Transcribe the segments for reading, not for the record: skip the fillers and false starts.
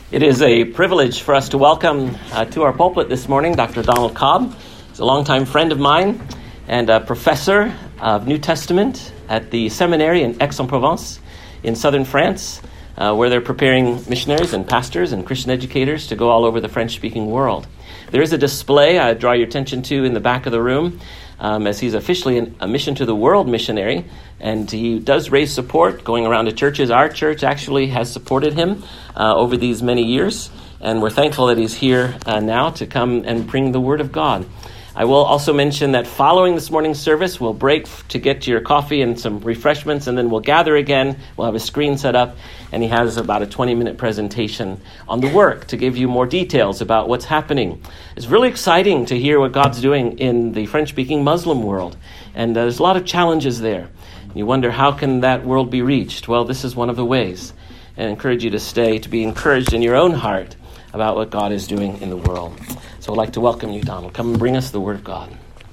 It is a privilege for us to welcome to our pulpit this morning Dr. Donald Cobb. He's a longtime friend of mine and a professor of New Testament at the seminary in Aix-en-Provence in southern France, where they're preparing missionaries and pastors and Christian educators to go all over the French-speaking world. There is a display I draw your attention to in the back of the room, as he's officially a Mission to the World missionary, and he does raise support going around to churches. Our church actually has supported him over these many years, and we're thankful that he's here now to come and bring the Word of God. I will also mention that following this morning's service, we'll break to get your coffee and some refreshments, and then we'll gather again. We'll have a screen set up, and he has about a 20-minute presentation on the work to give you more details about what's happening. It's really exciting to hear what God's doing in the French-speaking Muslim world, and there's a lot of challenges there. You wonder, how can that world be reached? Well, this is one of the ways, and I encourage you to stay, to be encouraged in your own heart about what God is doing in the world. So I'd like to welcome you, Donald. Come and bring us the Word of God.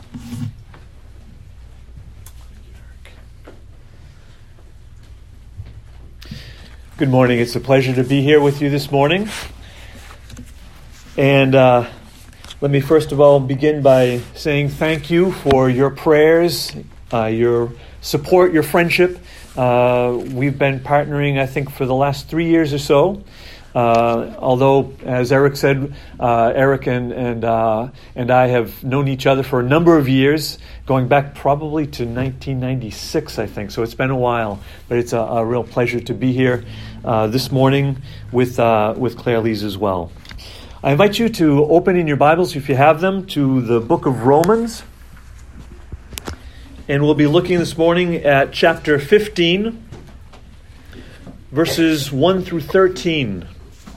Good morning. It's a pleasure to be here with you this morning. And let me first of all begin by saying thank you for your prayers, your support, your friendship. We've been partnering, I think, for the last 3 years or so. Although, as Eric said, Eric and I have known each other for a number of years, going back probably to 1996, I think. So it's been a while, but it's a real pleasure to be here this morning with Claire Lees as well. I invite you to open in your Bibles, if you have them, to the book of Romans. And we'll be looking this morning at chapter 15, verses 1 through 13.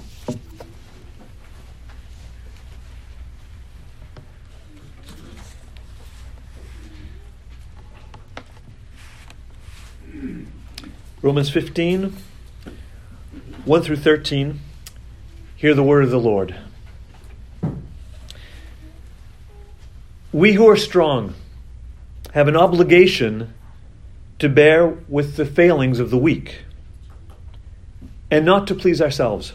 Romans 15, 1 through 13. Hear the word of the Lord. We who are strong have an obligation to bear with the failings of the weak, and not to please ourselves.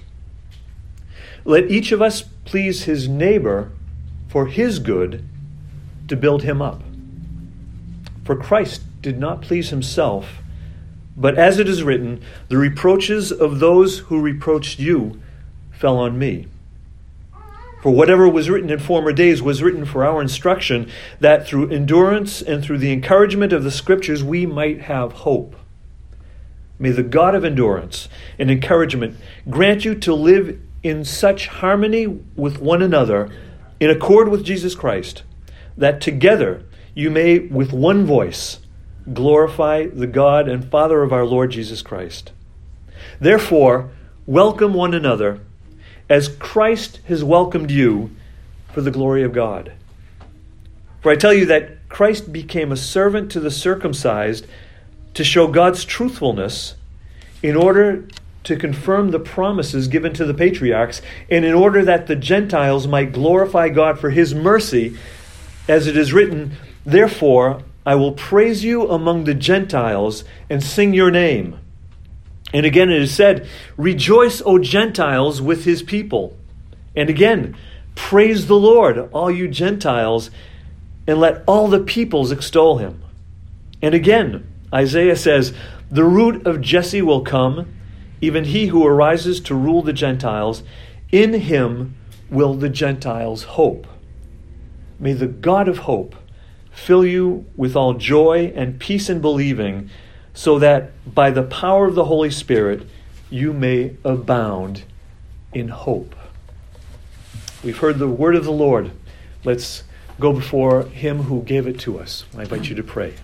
Let each of us please his neighbor for his good, to build him up. For Christ did not please himself, but as it is written, the reproaches of those who reproached you fell on me. For whatever was written in former days was written for our instruction, that through endurance and through the encouragement of the Scriptures we might have hope. May the God of endurance and encouragement grant you to live in such harmony with one another, in accord with Jesus Christ, that together you may with one voice glorify the God and Father of our Lord Jesus Christ. Therefore, welcome one another, as Christ has welcomed you, for the glory of God. For I tell you that Christ became a servant to the circumcised to show God's truthfulness, in order to confirm the promises given to the patriarchs, and in order that the Gentiles might glorify God for his mercy, as it is written, therefore I will praise you among the Gentiles and sing your name. And again it is said, rejoice, O Gentiles, with his people. And again, praise the Lord, all you Gentiles, and let all the peoples extol him. And again, Isaiah says, the root of Jesse will come, even he who arises to rule the Gentiles. In him will the Gentiles hope. May the God of hope fill you with all joy and peace in believing, so that by the power of the Holy Spirit you may abound in hope. We've heard the word of the Lord. Let's go before him who gave it to us. I invite you to pray.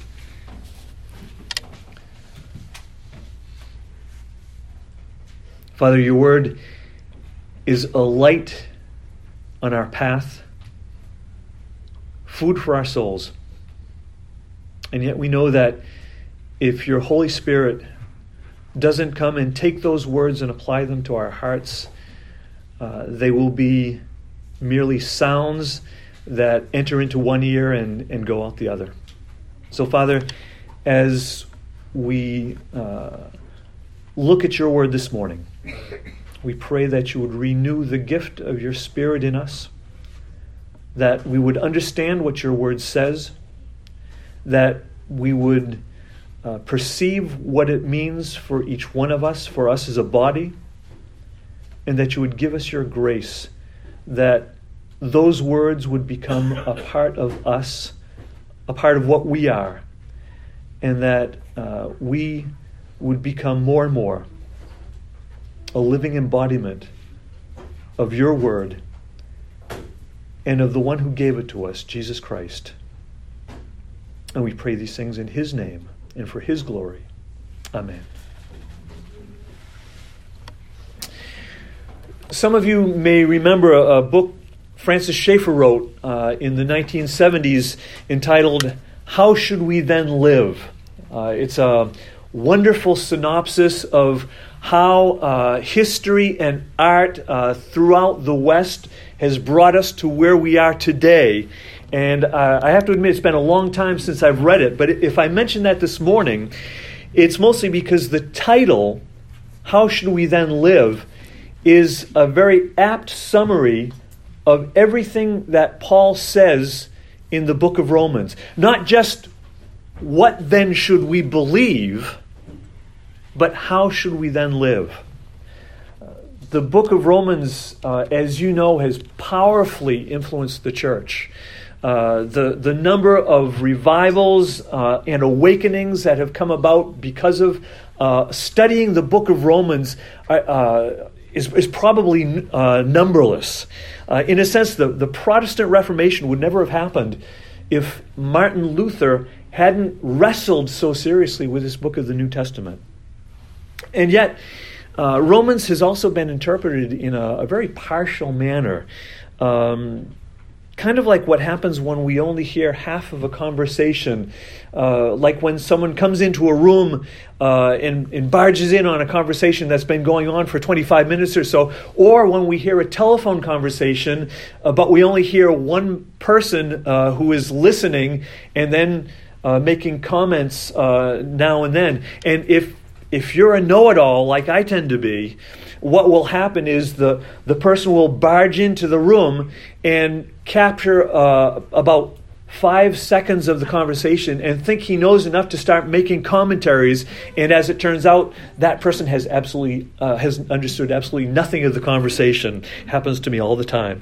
Father, your word is a light on our path, food for our souls. And yet we know that if your Holy Spirit doesn't come and take those words and apply them to our hearts, they will be merely sounds that enter into one ear and go out the other. So, Father, as we look at your word this morning, We pray that you would renew the gift of your Spirit in us, that we would understand what your word says, that we would perceive what it means for each one of us, for us as a body, and that you would give us your grace, that those words would become a part of us, a part of what we are, and that we would become more and more a living embodiment of your word and of the one who gave it to us, Jesus Christ. And we pray these things in his name and for his glory. Amen. Some of you may remember a book Francis Schaeffer wrote in the 1970s entitled, How Should We Then Live? It's a wonderful synopsis of how history and art throughout the West has brought us to where we are today. And I have to admit, it's been a long time since I've read it, but if I mention that this morning, it's mostly because the title, How Should We Then Live, is a very apt summary of everything that Paul says in the book of Romans. Not just what then should we believe, but how should we then live? The book of Romans, as you know, has powerfully influenced the church. The number of revivals and awakenings that have come about because of studying the book of Romans is probably numberless. In a sense, the Protestant Reformation would never have happened if Martin Luther hadn't wrestled so seriously with this book of the New Testament. And yet, Romans has also been interpreted in a very partial manner. Kind of like what happens when we only hear half of a conversation, like when someone comes into a room and barges in on a conversation that's been going on for 25 minutes or so, or when we hear a telephone conversation, but we only hear one person who is listening and then making comments now and then. And if you're a know-it-all, like I tend to be, what will happen is the person will barge into the room and capture about 5 seconds of the conversation and think he knows enough to start making commentaries. And as it turns out, that person has understood absolutely nothing of the conversation. Happens to me all the time.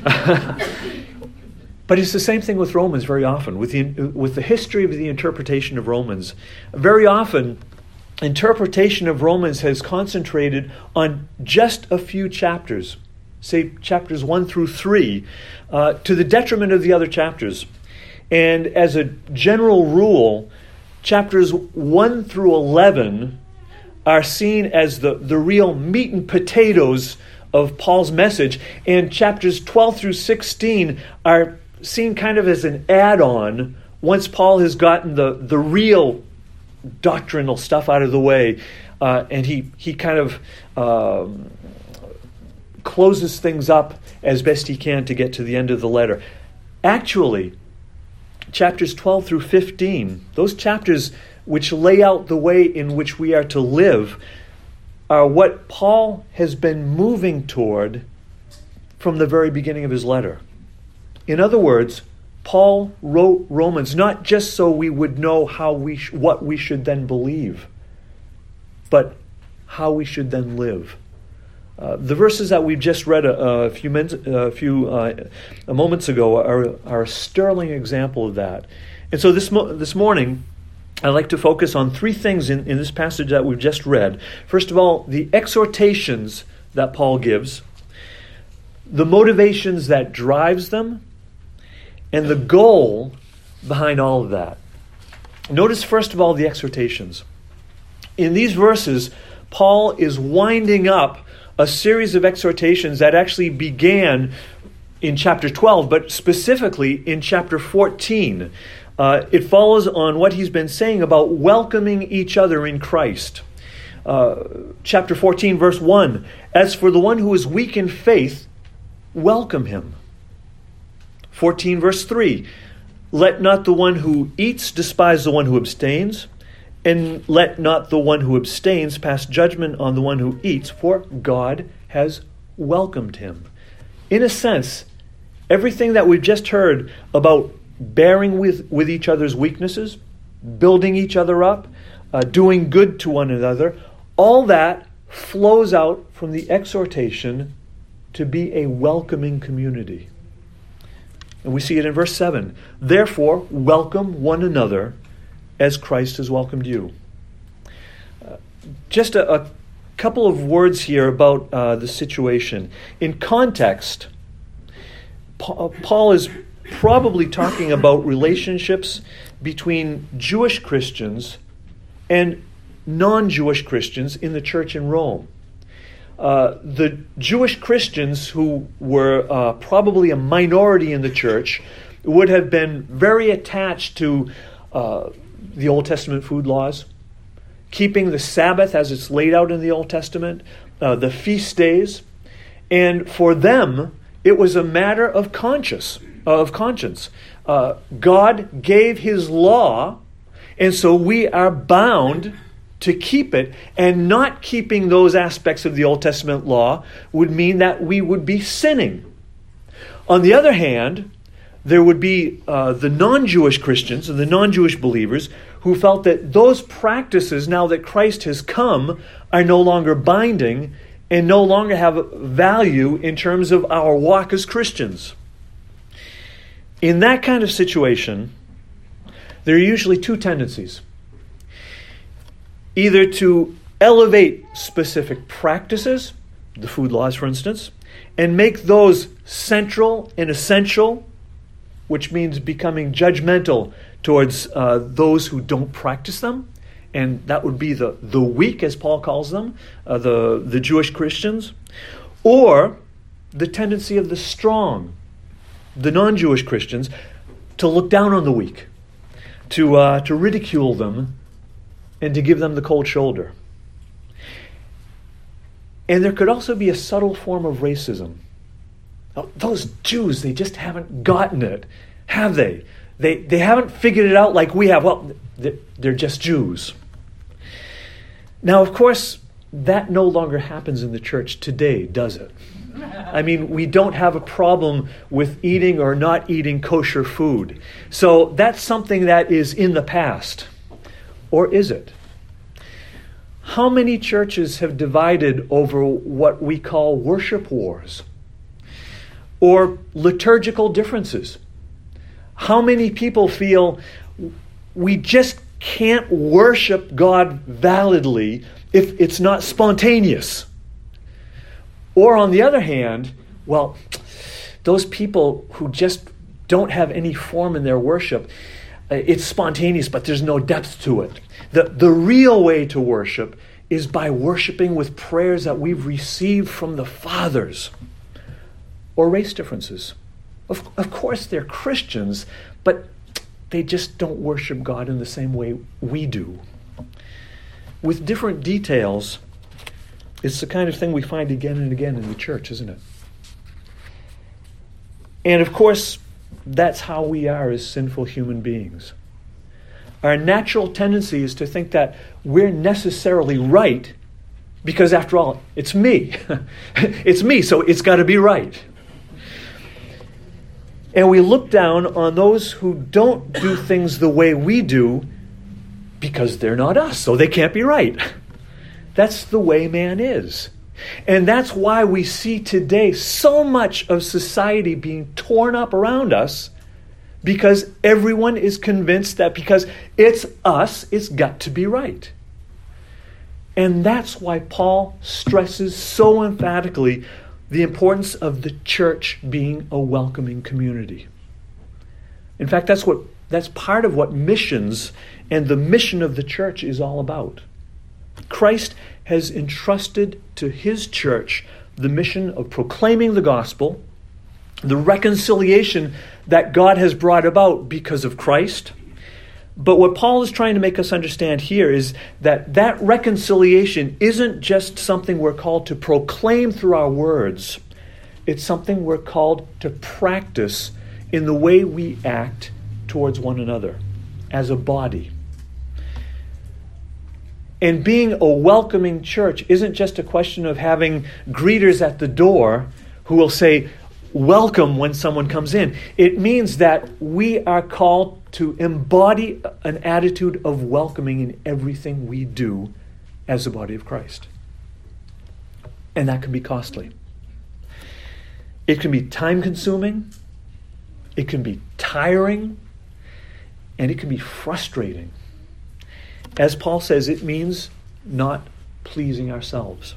But it's the same thing with Romans very often, with the history of the interpretation of Romans. Very often, interpretation of Romans has concentrated on just a few chapters, say chapters 1 through 3, to the detriment of the other chapters. And as a general rule, chapters 1 through 11 are seen as the real meat and potatoes of Paul's message, and chapters 12 through 16 are seen kind of as an add-on once Paul has gotten the real doctrinal stuff out of the way, and he kind of closes things up as best he can to get to the end of the letter. Actually, chapters 12 through 15, those chapters which lay out the way in which we are to live, are what Paul has been moving toward from the very beginning of his letter. In other words, Paul wrote Romans not just so we would know what we should then believe, but how we should then live. The verses that we've just read a few moments ago are a sterling example of that. And so this morning, I'd like to focus on 3 things in this passage that we've just read. First of all, the exhortations that Paul gives, the motivations that drives them, and the goal behind all of that. Notice, first of all, the exhortations. In these verses, Paul is winding up a series of exhortations that actually began in chapter 12, but specifically in chapter 14. It follows on what he's been saying about welcoming each other in Christ. Chapter 14, verse 1, as for the one who is weak in faith, welcome him. 14, verse 3, let not the one who eats despise the one who abstains, And let not the one who abstains pass judgment on the one who eats, for God has welcomed him. In a sense, everything that we've just heard about bearing with each other's weaknesses, building each other up, doing good to one another, all that flows out from the exhortation to be a welcoming community. And we see it in verse 7. Therefore, welcome one another as Christ has welcomed you. Just a couple of words here about the situation. In context, Paul is probably talking about relationships between Jewish Christians and non-Jewish Christians in the church in Rome. The Jewish Christians, who were probably a minority in the church, would have been very attached to the Old Testament food laws, keeping the Sabbath as it's laid out in the Old Testament, the feast days, and for them it was a matter of conscience. God gave his law, and so we are bound to keep it, and not keeping those aspects of the Old Testament law would mean that we would be sinning. On the other hand, there would be the non-Jewish Christians and the non-Jewish believers who felt that those practices, now that Christ has come, are no longer binding and no longer have value in terms of our walk as Christians. In that kind of situation, there are usually two tendencies. Either to elevate specific practices, the food laws for instance, and make those central and essential, which means becoming judgmental towards those who don't practice them. And that would be the weak, as Paul calls them, the Jewish Christians. Or the tendency of the strong, the non-Jewish Christians, to look down on the weak, to ridicule them, and to give them the cold shoulder. And there could also be a subtle form of racism. Oh, those Jews, they just haven't gotten it, have they? They haven't figured it out like we have. Well, they're just Jews. Now, of course, that no longer happens in the church today, does it? I mean, we don't have a problem with eating or not eating kosher food. So that's something that is in the past. Or is it? How many churches have divided over what we call worship wars or liturgical differences? How many people feel we just can't worship God validly if it's not spontaneous? Or on the other hand, well, those people who just don't have any form in their worship, it's spontaneous, but there's no depth to it. The real way to worship is by worshiping with prayers that we've received from the fathers. Or race differences. Of course, they're Christians, but they just don't worship God in the same way we do. With different details, it's the kind of thing we find again and again in the church, isn't it? And of course, that's how we are as sinful human beings. Our natural tendency is to think that we're necessarily right because, after all, it's me. It's me, so it's got to be right. And we look down on those who don't do things the way we do because they're not us, so they can't be right. That's the way man is. And that's why we see today so much of society being torn up around us, because everyone is convinced that because it's us, it's got to be right. And that's why Paul stresses so emphatically the importance of the church being a welcoming community. In fact, that's part of what missions and the mission of the church is all about. Christ has entrusted to his church the mission of proclaiming the gospel, the reconciliation that God has brought about because of Christ. But what Paul is trying to make us understand here is that reconciliation isn't just something we're called to proclaim through our words. It's something we're called to practice in the way we act towards one another as a body. And being a welcoming church isn't just a question of having greeters at the door who will say, welcome when someone comes in. It means that we are called to embody an attitude of welcoming in everything we do as the body of Christ. And that can be costly. It can be time-consuming, it can be tiring, and it can be frustrating. As Paul says, it means not pleasing ourselves.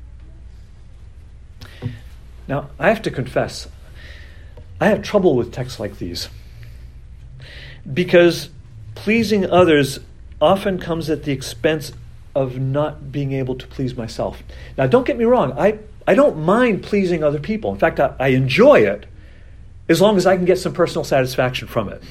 Now, I have to confess, I have trouble with texts like these because pleasing others often comes at the expense of not being able to please myself. Now, don't get me wrong, I don't mind pleasing other people. In fact, I enjoy it as long as I can get some personal satisfaction from it.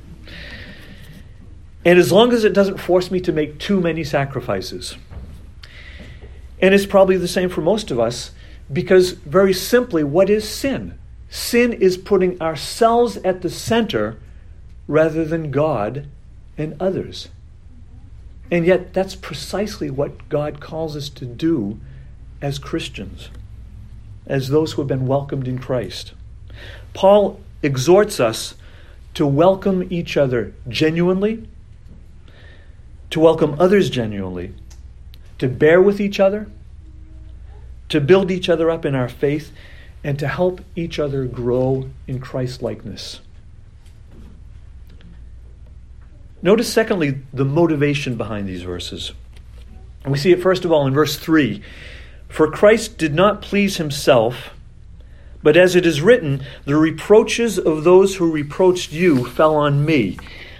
And as long as it doesn't force me to make too many sacrifices. And it's probably the same for most of us, because very simply, what is sin? Sin is putting ourselves at the center rather than God and others. And yet that's precisely what God calls us to do as Christians, as those who have been welcomed in Christ. Paul exhorts us to welcome each other genuinely, to welcome others genuinely, to bear with each other, to build each other up in our faith, and to help each other grow in Christ-likeness. Notice, secondly, the motivation behind these verses. And we see it, first of all, in verse 3. For Christ did not please himself, but as it is written, the reproaches of those who reproached you fell on me.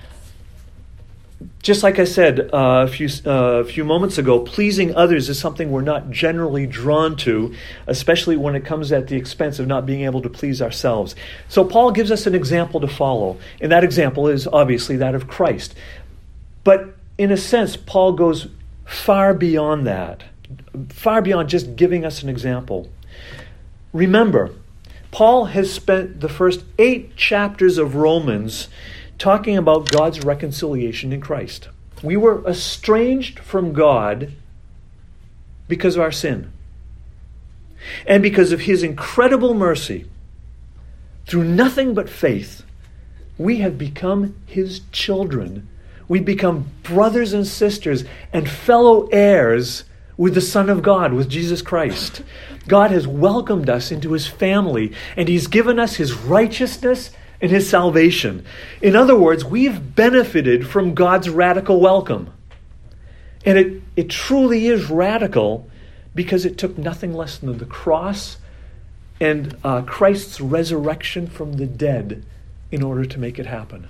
Just like I said a few moments ago, pleasing others is something we're not generally drawn to, especially when it comes at the expense of not being able to please ourselves. So Paul gives us an example to follow, and that example is obviously that of Christ. But in a sense, Paul goes far beyond that, far beyond just giving us an example. Remember, Paul has spent the first 8 chapters of Romans talking about God's reconciliation in Christ. We were estranged from God because of our sin. And because of his incredible mercy, through nothing but faith, we have become his children. We become brothers and sisters and fellow heirs with the Son of God, with Jesus Christ. God has welcomed us into his family, and he's given us his righteousness and his salvation. In other words, we've benefited from God's radical welcome. And it truly is radical because it took nothing less than the cross and Christ's resurrection from the dead in order to make it happen.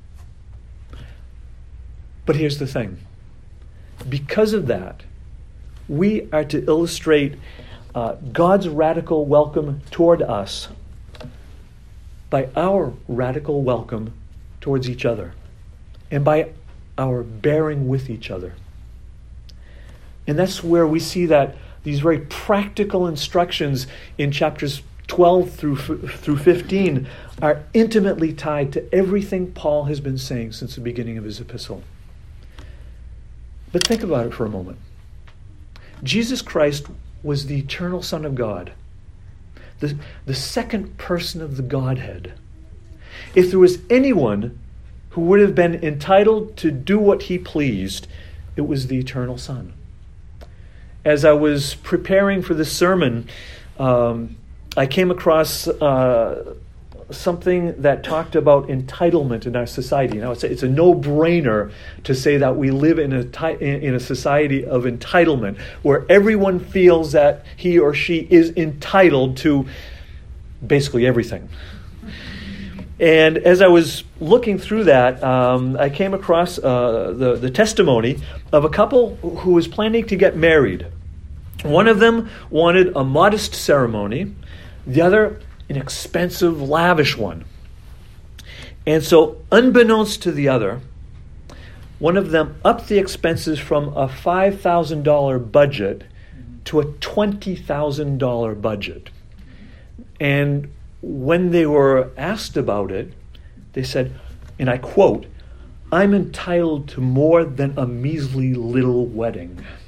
But here's the thing. Because of that, we are to illustrate God's radical welcome toward us by our radical welcome towards each other and by our bearing with each other. And that's where we see that these very practical instructions in chapters 12 through 15 are intimately tied to everything Paul has been saying since the beginning of his epistle. But think about it for a moment. Jesus Christ was the eternal Son of God, the second person of the Godhead. If there was anyone who would have been entitled to do what he pleased, it was the eternal Son. As I was preparing for this sermon, I came across something that talked about entitlement in our society. Now, it's a no-brainer to say that we live in a society of entitlement, where everyone feels that he or she is entitled to basically everything. And as I was looking through that, I came across the testimony of a couple who was planning to get married. One of them wanted a modest ceremony, the other an expensive, lavish one. And so, unbeknownst to the other, one of them upped the expenses from a $5,000 budget to a $20,000 budget. And when they were asked about it, they said, and I quote, "I'm entitled to more than a measly little wedding."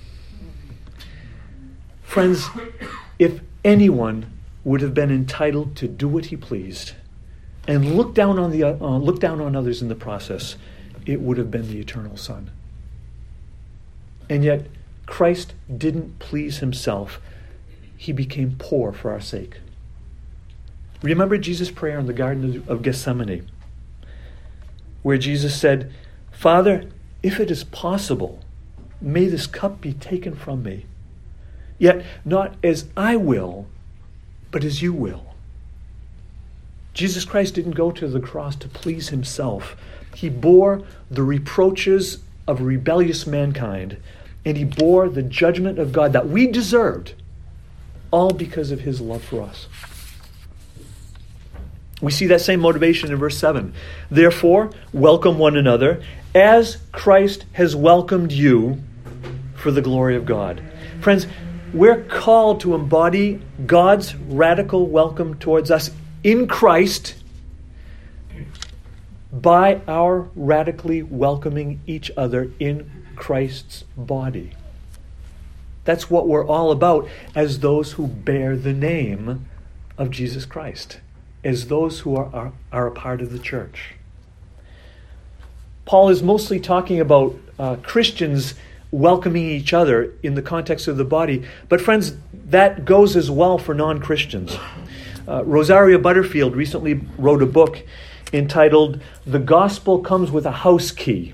Friends, if anyone would have been entitled to do what he pleased and look down on others in the process, it would have been the eternal Son. And yet, Christ didn't please himself. He became poor for our sake. Remember Jesus' prayer in the Garden of Gethsemane, where Jesus said, "Father, if it is possible, may this cup be taken from me. Yet not as I will, but as you will." Jesus Christ didn't go to the cross to please himself. He bore the reproaches of rebellious mankind, and he bore the judgment of God that we deserved, all because of his love for us. We see that same motivation in verse 7. "Therefore, welcome one another, as Christ has welcomed you for the glory of God." Friends, we're called to embody God's radical welcome towards us in Christ by our radically welcoming each other in Christ's body. That's what we're all about as those who bear the name of Jesus Christ, as those who are a part of the church. Paul is mostly talking about Christians welcoming each other in the context of the body, but friends, that goes as well for non-Christians. Rosaria Butterfield recently wrote a book entitled "The Gospel Comes with a House Key."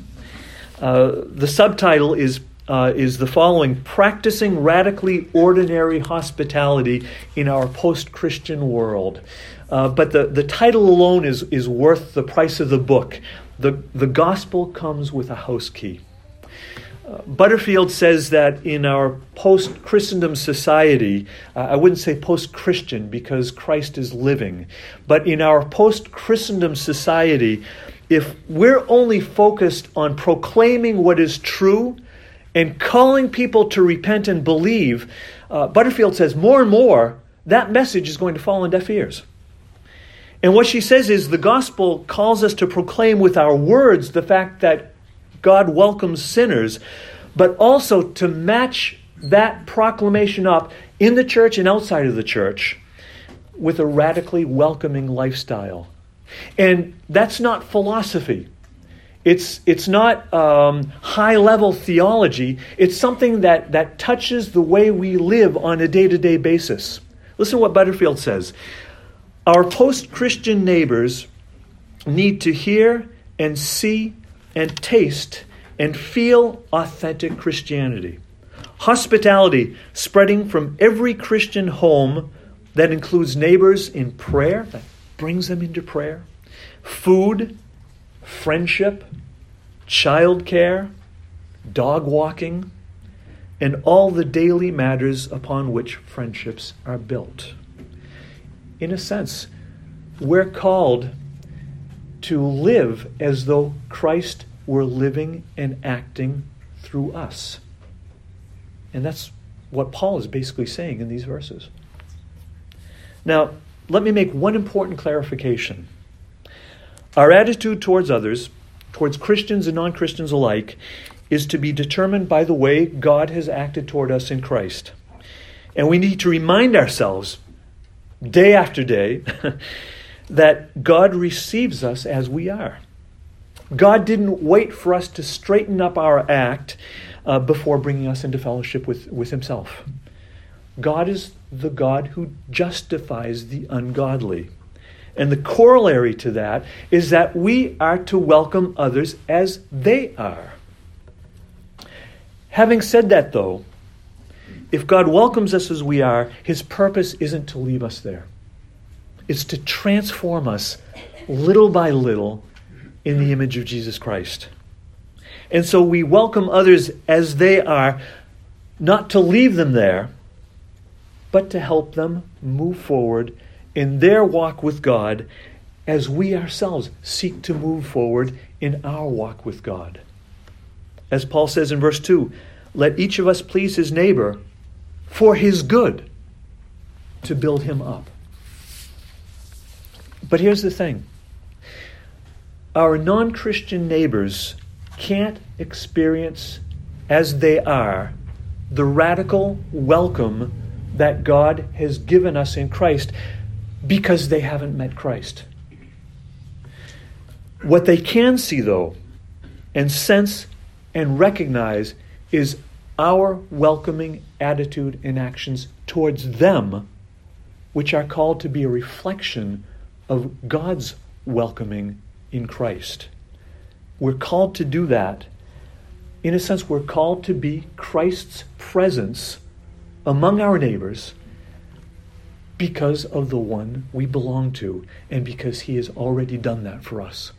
The subtitle is the following: "Practicing Radically Ordinary Hospitality in Our Post-Christian World." But the title alone is worth the price of the book. The gospel comes with a house key. Butterfield says that in our post-Christendom society, I wouldn't say post-Christian because Christ is living, but in our post-Christendom society, if we're only focused on proclaiming what is true and calling people to repent and believe, Butterfield says more and more that message is going to fall on deaf ears. And what she says is the gospel calls us to proclaim with our words the fact that God welcomes sinners, but also to match that proclamation up in the church and outside of the church with a radically welcoming lifestyle. And that's not philosophy. It's not high-level theology. It's something that touches the way we live on a day-to-day basis. Listen to what Butterfield says. "Our post-Christian neighbors need to hear and see and taste and feel authentic Christianity. Hospitality spreading from every Christian home that includes neighbors in prayer, that brings them into prayer, food, friendship, childcare, dog walking, and all the daily matters upon which friendships are built." In a sense, we're called to live as though Christ were living and acting through us. And that's what Paul is basically saying in these verses. Now, let me make one important clarification. Our attitude towards others, towards Christians and non-Christians alike, is to be determined by the way God has acted toward us in Christ. And we need to remind ourselves, day after day, that God receives us as we are. God didn't wait for us to straighten up our act before bringing us into fellowship with himself. God is the God who justifies the ungodly. And the corollary to that is that we are to welcome others as they are. Having said that, though, if God welcomes us as we are, his purpose isn't to leave us there. It's to transform us little by little in the image of Jesus Christ. And so we welcome others as they are, not to leave them there, but to help them move forward in their walk with God as we ourselves seek to move forward in our walk with God. As Paul says in verse 2, let each of us please his neighbor for his good, to build him up. But here's the thing. Our non-Christian neighbors can't experience as they are the radical welcome that God has given us in Christ because they haven't met Christ. What they can see, though, and sense and recognize is our welcoming attitude and actions towards them, which are called to be a reflection of God's welcoming in Christ. We're called to do that. In a sense, we're called to be Christ's presence among our neighbors because of the one we belong to and because he has already done that for us.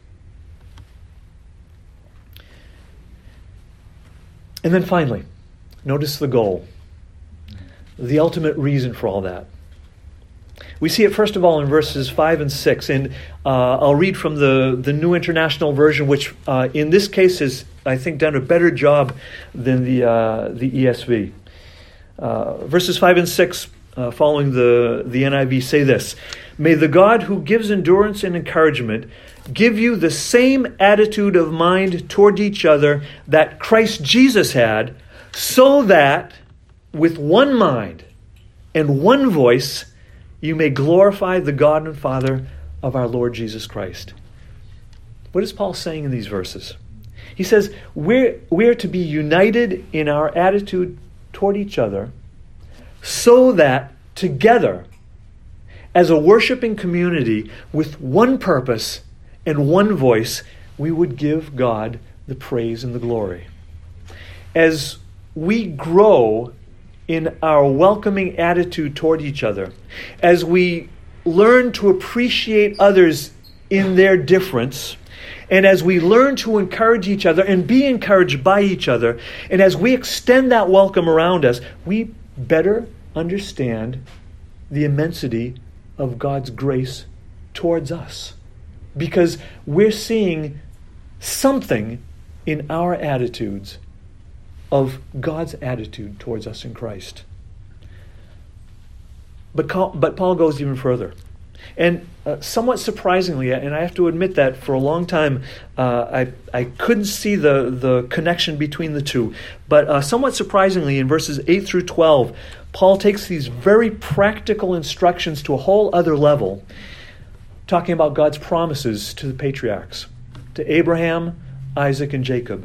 And then finally, notice the goal, the ultimate reason for all that. We see it first of all in verses 5 and 6, and I'll read from the New International Version, which in this case has, I think, done a better job than the ESV. Verses 5 and 6, following the NIV, say this: "May the God who gives endurance and encouragement give you the same attitude of mind toward each other that Christ Jesus had, so that with one mind and one voice you may glorify the God and Father of our Lord Jesus Christ." What is Paul saying in these verses? He says we're to be united in our attitude toward each other so that together, as a worshiping community with one purpose and one voice, we would give God the praise and the glory. As we grow in our welcoming attitude toward each other, as we learn to appreciate others in their difference, and as we learn to encourage each other and be encouraged by each other, and as we extend that welcome around us, we better understand the immensity of God's grace towards us. Because we're seeing something in our attitudes of God's attitude towards us in Christ. But Paul goes even further. And somewhat surprisingly, and I have to admit that for a long time I couldn't see the connection between the two. But somewhat surprisingly, in verses 8 through 12, Paul takes these very practical instructions to a whole other level, talking about God's promises to the patriarchs, to Abraham, Isaac, and Jacob.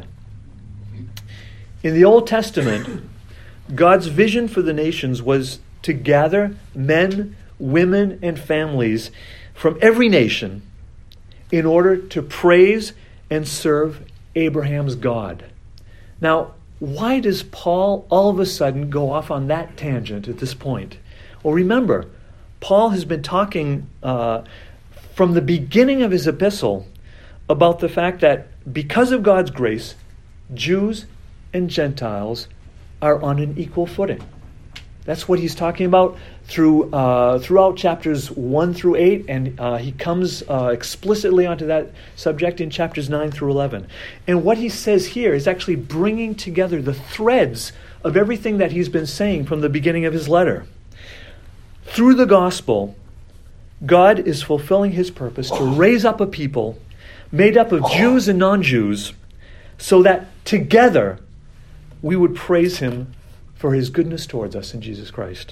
In the Old Testament, God's vision for the nations was to gather men, women, and families from every nation in order to praise and serve Abraham's God. Now, why does Paul all of a sudden go off on that tangent at this point? Well, remember, Paul has been talking from the beginning of his epistle about the fact that because of God's grace, Jews and Gentiles are on an equal footing. That's what he's talking about throughout chapters 1 through 8, and he comes explicitly onto that subject in chapters 9 through 11. And what he says here is actually bringing together the threads of everything that he's been saying from the beginning of his letter. Through the gospel, God is fulfilling his purpose to raise up a people made up of Jews and non-Jews so that together we would praise him for his goodness towards us in Jesus Christ.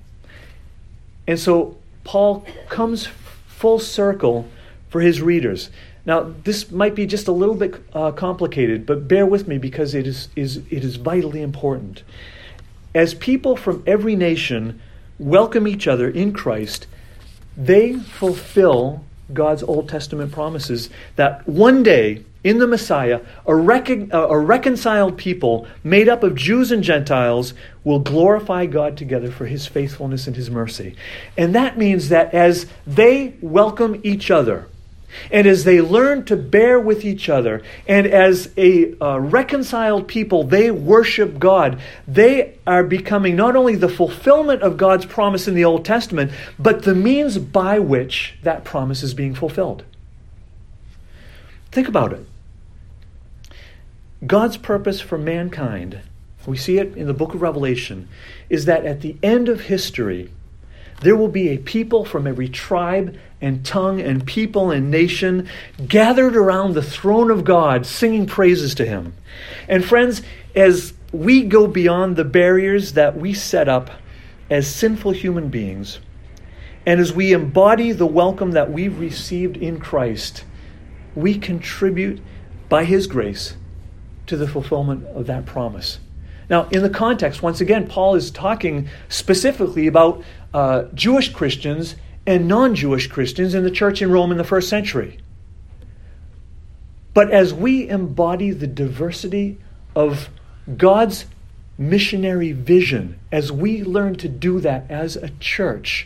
And so Paul comes full circle for his readers. Now, this might be just a little bit complicated, but bear with me because it is vitally important. As people from every nation welcome each other in Christ, they fulfill God's Old Testament promises that one day in the Messiah, a reconciled people made up of Jews and Gentiles will glorify God together for his faithfulness and his mercy. And that means that as they welcome each other, and as they learn to bear with each other, and as a reconciled people, they worship God, they are becoming not only the fulfillment of God's promise in the Old Testament, but the means by which that promise is being fulfilled. Think about it. God's purpose for mankind, we see it in the book of Revelation, is that at the end of history, there will be a people from every tribe and tongue and people and nation gathered around the throne of God, singing praises to him. And friends, as we go beyond the barriers that we set up as sinful human beings, and as we embody the welcome that we've received in Christ, we contribute by His grace to the fulfillment of that promise. Now, in the context, once again, Paul is talking specifically about Jewish Christians and non-Jewish Christians in the church in Rome in the first century. But as we embody the diversity of God's missionary vision, as we learn to do that as a church,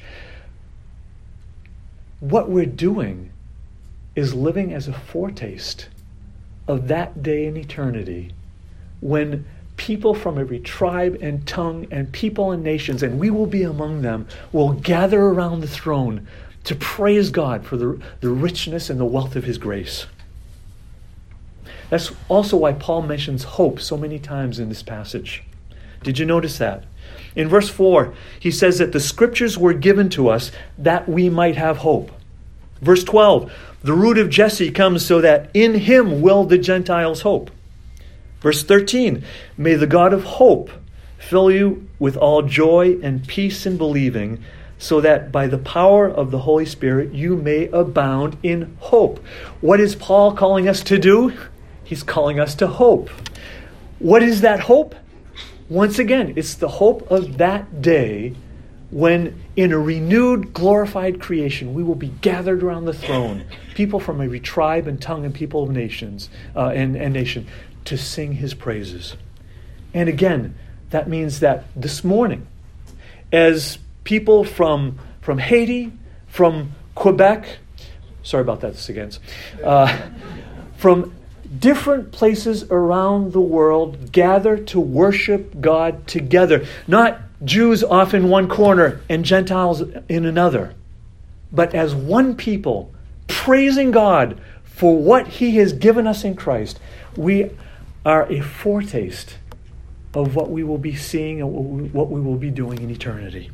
what we're doing is living as a foretaste of that day in eternity when people from every tribe and tongue and people and nations, and we will be among them, will gather around the throne to praise God for the richness and the wealth of His grace. That's also why Paul mentions hope so many times in this passage. Did you notice that? In verse 4, he says that the Scriptures were given to us that we might have hope. Verse 12, the root of Jesse comes so that in Him will the Gentiles hope. Verse 13, may the God of hope fill you with all joy and peace in believing, so that by the power of the Holy Spirit you may abound in hope. What is Paul calling us to do? He's calling us to hope. What is that hope? Once again, it's the hope of that day when in a renewed, glorified creation, we will be gathered around the throne, people from every tribe and tongue and people of nations and nation, to sing His praises. And again, that means that this morning, as people from Haiti, from Quebec, sorry about that, Sigans, from different places around the world gather to worship God together, not Jews off in one corner and Gentiles in another, but as one people, praising God for what He has given us in Christ. We are a foretaste of what we will be seeing and what we will be doing in eternity.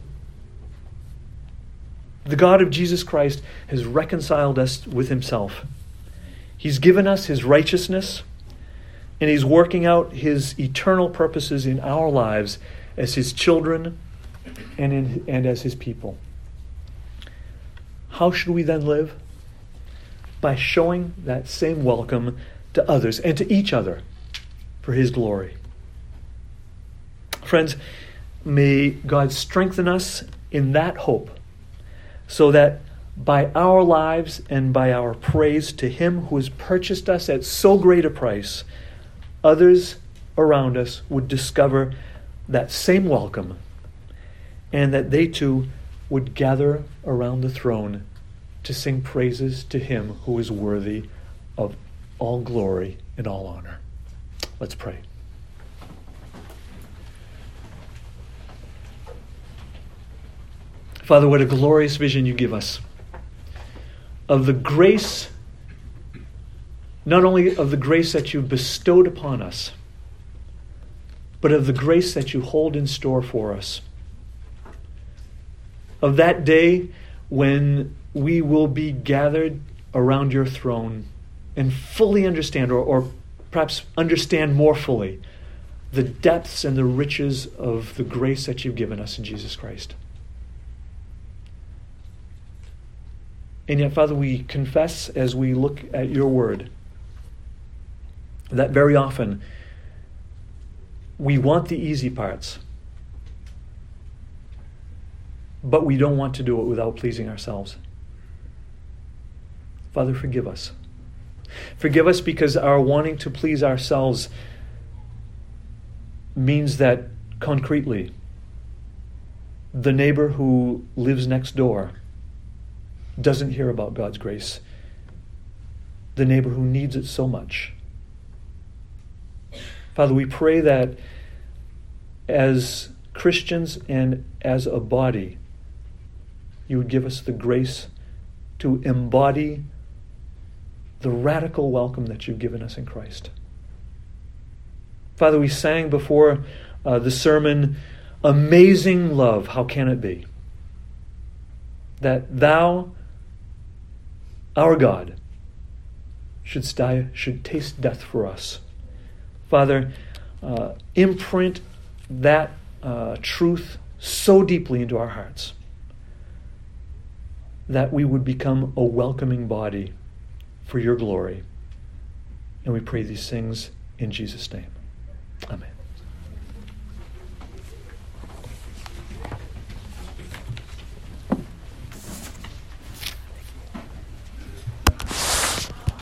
The God of Jesus Christ has reconciled us with Himself. He's given us His righteousness, and He's working out His eternal purposes in our lives as His children and as His people. How should we then live? By showing that same welcome to others and to each other for His glory. Friends, may God strengthen us in that hope, so that by our lives and by our praise to Him who has purchased us at so great a price, others around us would discover that same welcome, and that they too would gather around the throne to sing praises to Him who is worthy of all glory and all honor. Let's pray. Father, what a glorious vision you give us of the grace, not only of the grace that you've bestowed upon us, but of the grace that you hold in store for us. Of that day when we will be gathered around your throne and fully understand, or perhaps understand more fully, the depths and the riches of the grace that you've given us in Jesus Christ. And yet, Father, we confess as we look at your word that very often we want the easy parts, but we don't want to do it without pleasing ourselves. Father, forgive us. Forgive us because our wanting to please ourselves means that, concretely, the neighbor who lives next door doesn't hear about God's grace. The neighbor who needs it so much. Father, we pray that as Christians and as a body, you would give us the grace to embody the radical welcome that you've given us in Christ. Father, we sang before the sermon, amazing love, how can it be? That thou, our God, should taste death for us. Father, imprint that truth so deeply into our hearts that we would become a welcoming body for your glory. And we pray these things in Jesus' name.